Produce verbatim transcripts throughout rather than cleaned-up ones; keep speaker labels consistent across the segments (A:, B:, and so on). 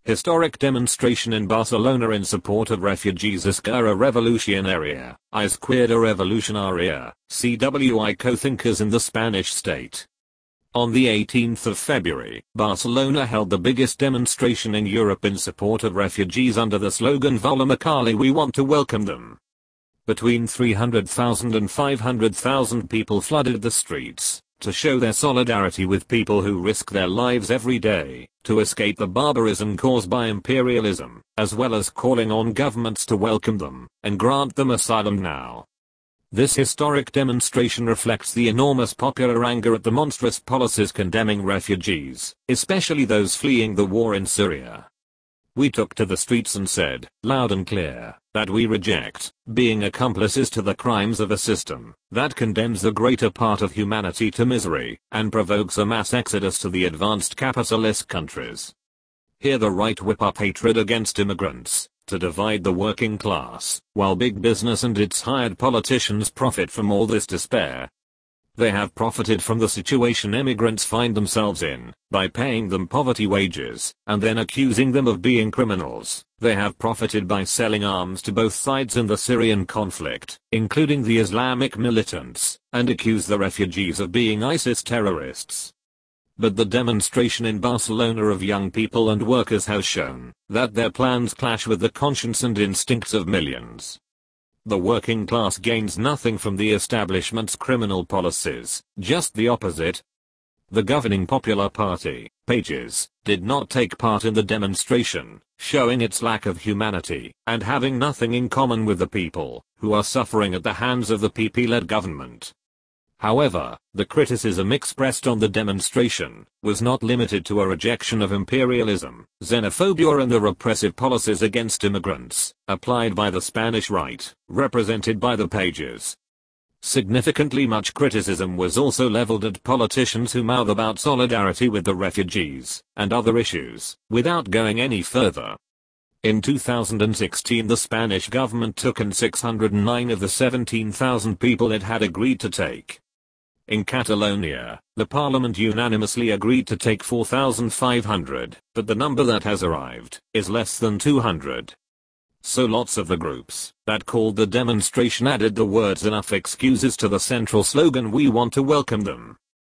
A: Historic demonstration in Barcelona in support of refugees. Esquerra Revolucionaria, Izquierda Revolucionaria, C W I co-thinkers in the Spanish state. On the eighteenth of February, Barcelona held the biggest demonstration in Europe in support of refugees under the slogan Volem acoli, we want to welcome them. Between three hundred thousand and five hundred thousand people flooded the streets to show their solidarity with people who risk their lives every day to escape the barbarism caused by imperialism, as well as calling on governments to welcome them and grant them asylum now. This historic demonstration reflects the enormous popular anger at the monstrous policies condemning refugees, especially those fleeing the war in Syria. We took to the streets and said, loud and clear, that we reject being accomplices to the crimes of a system that condemns the greater part of humanity to misery and provokes a mass exodus to the advanced capitalist countries. Here the right whip up hatred against immigrants to divide the working class, while big business and its hired politicians profit from all this despair. They have profited from the situation immigrants find themselves in, by paying them poverty wages, and then accusing them of being criminals. They have profited by selling arms to both sides in the Syrian conflict, including the Islamic militants, and accuse the refugees of being ISIS terrorists. But the demonstration in Barcelona of young people and workers has shown that their plans clash with the conscience and instincts of millions. The working class gains nothing from the establishment's criminal policies, just the opposite. The governing Popular Party, Pages, did not take part in the demonstration, showing its lack of humanity and having nothing in common with the people who are suffering at the hands of the P P-led government. However, the criticism expressed on the demonstration was not limited to a rejection of imperialism, xenophobia and the repressive policies against immigrants applied by the Spanish right, represented by the Pages. Significantly much criticism was also leveled at politicians who mouth about solidarity with the refugees and other issues, without going any further. In two thousand sixteen the Spanish government took in six hundred nine of the seventeen thousand people it had agreed to take. In Catalonia, the parliament unanimously agreed to take four thousand five hundred, but the number that has arrived is less than two hundred. So lots of the groups that called the demonstration added the words enough excuses to the central slogan we want to welcome them.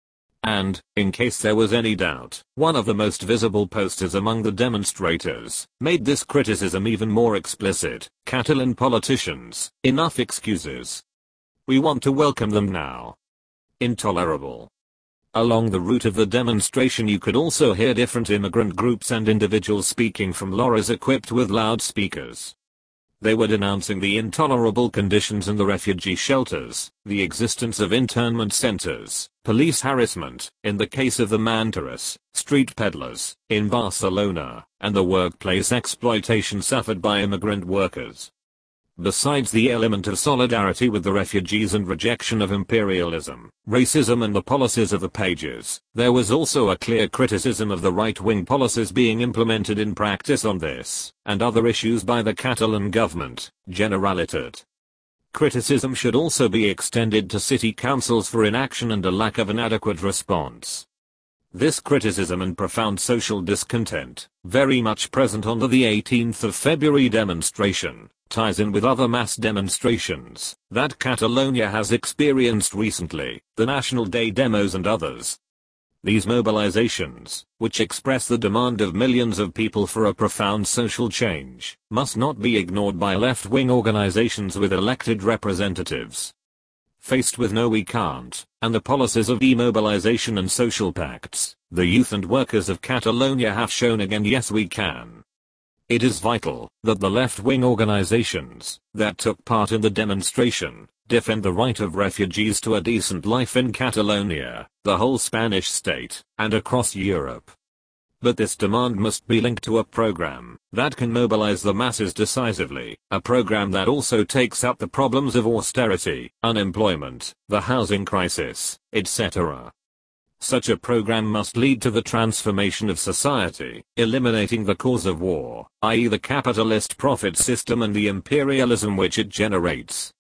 A: And, in case there was any doubt, one of the most visible posters among the demonstrators made this criticism even more explicit. Catalan politicians, enough excuses. We want to welcome them now. Intolerable. Along the route of the demonstration you could also hear different immigrant groups and individuals speaking from lorries equipped with loudspeakers. They were denouncing the intolerable conditions in the refugee shelters, the existence of internment centers, police harassment, in the case of the Mantaras, street peddlers, in Barcelona, and the workplace exploitation suffered by immigrant workers. Besides the element of solidarity with the refugees and rejection of imperialism, racism and the policies of the Pages, there was also a clear criticism of the right-wing policies being implemented in practice on this and other issues by the Catalan government, Generalitat. Criticism should also be extended to city councils for inaction and a lack of an adequate response. This criticism and profound social discontent, very much present on the eighteenth of February demonstration, ties in with other mass demonstrations that Catalonia has experienced recently, the National Day demos and others. These mobilizations, which express the demand of millions of people for a profound social change, must not be ignored by left-wing organizations with elected representatives. Faced with no we can't, and the policies of demobilization and social pacts, the youth and workers of Catalonia have shown again yes we can. It is vital that the left-wing organizations that took part in the demonstration defend the right of refugees to a decent life in Catalonia, the whole Spanish state, and across Europe. But this demand must be linked to a program that can mobilize the masses decisively, a program that also takes up the problems of austerity, unemployment, the housing crisis, et cetera. Such a program must lead to the transformation of society, eliminating the cause of war, that is the capitalist profit system and the imperialism which it generates.